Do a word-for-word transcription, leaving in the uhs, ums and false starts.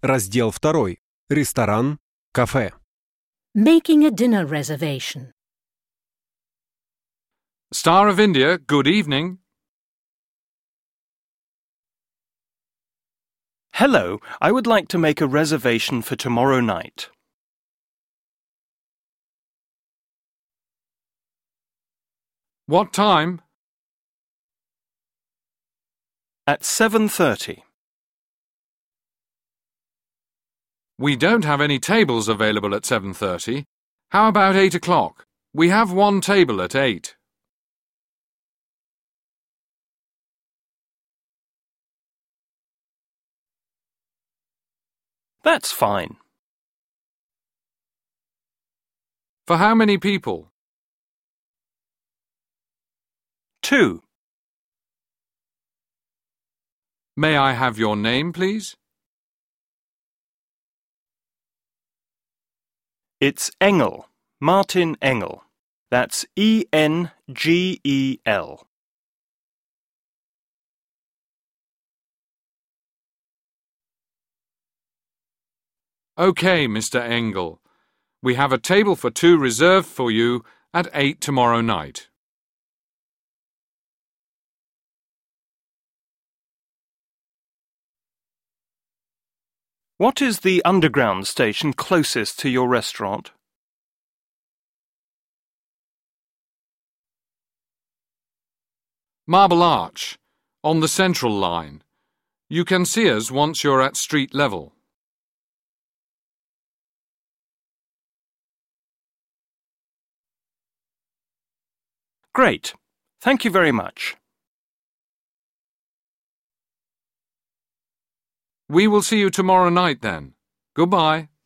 Раздел второй. Ресторан, кафе. Making a dinner reservation. Star of India, good evening. Hello, I would like to make a reservation for tomorrow night. What time? At seven thirty. We don't have any tables available at seven thirty. How about eight o'clock? We have one table at eight. That's fine. For how many people? Two. May I have your name, please? It's Engel, Martin Engel. That's E N G E L. OK, Mister Engel. We have a table for two reserved for you at eight tomorrow night. What is the underground station closest to your restaurant? Marble Arch, on the Central Line. You can see us once you're at street level. Great. Thank you very much. We will see you tomorrow night then. Goodbye.